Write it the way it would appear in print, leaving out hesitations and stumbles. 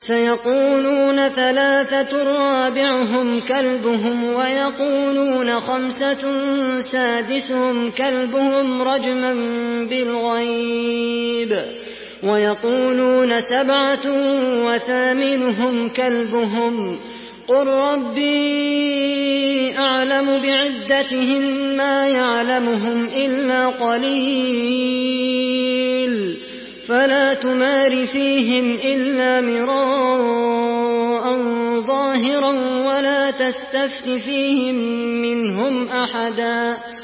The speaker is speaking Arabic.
سيقولون ثلاثة رابعهم كلبهم ويقولون خمسة سادسهم كلبهم رجما بالغيب ويقولون سبعة وثامنهم كلبهم قل ربي أعلم بعدتهم ما يعلمهم إلا قليل فلا تمار فيهم إلا مراء ظاهرا ولا تستفت فيهم منهم أحدا